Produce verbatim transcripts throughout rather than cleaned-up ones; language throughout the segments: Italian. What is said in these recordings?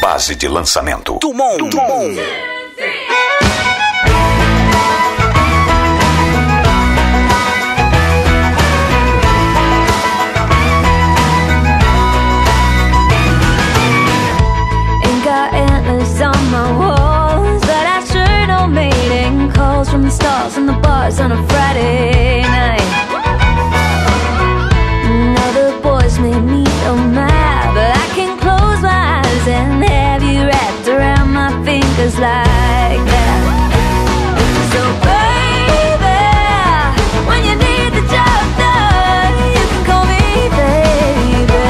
base de lançamento. Dumont. Dumont. Ain't got antlers on my walls, but I sure don't mating calls from the stars and the bars on a Friday night. Now the boys may meet on my, but I can close my eyes and have you wrapped around my fingers like that. So baby, when you need the job done, you can call me baby.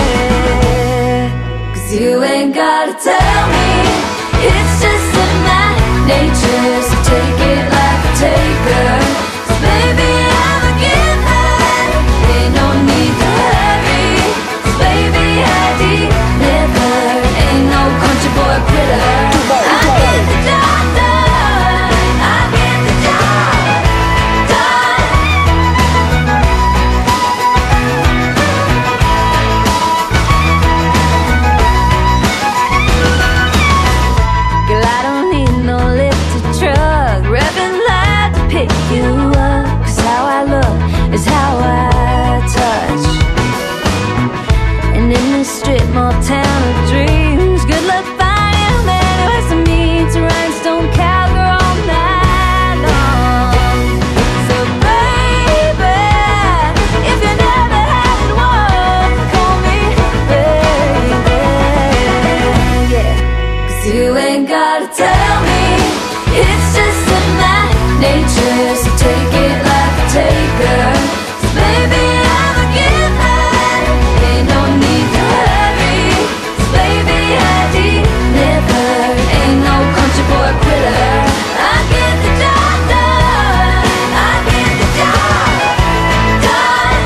'Cause you ain't gotta tell me, it's just in my nature, so take it like a taker. 'Cause baby, I'm a giver, ain't no need to hurry. 'Cause baby, I deliver, ain't no country boy quitter. I get the job done, I get the job done. Girl, I don't need no lifted truck, revving loud to pick you up. 'Cause how I look is how I touch. And in this strip mall town of dreams, good luck finding a man who has to meet a rhinestone cowgirl all night long. So baby, if you never had one, call me baby, yeah. 'Cause you ain't gotta tell me, it's just in my nature, so take it like a taker. 'Cause baby, I'm a giver, ain't no need to hurry. 'Cause baby, I deliver, ain't no country boy quitter. I get the job done, I get the job done.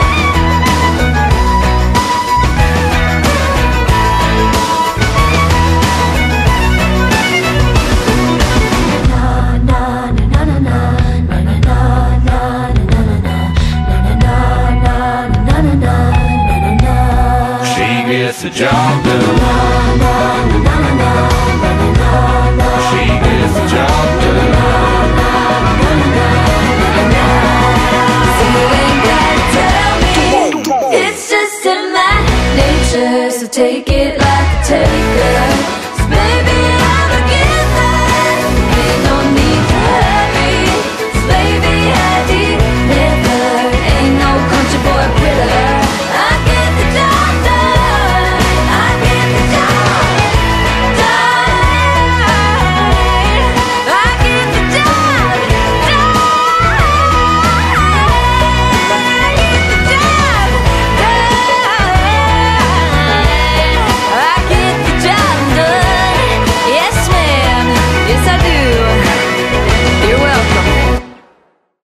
She gets the job done. She gets the job done. So you ain't gotta tell me, it's just in my nature, so take it like a taker. 'Cause baby,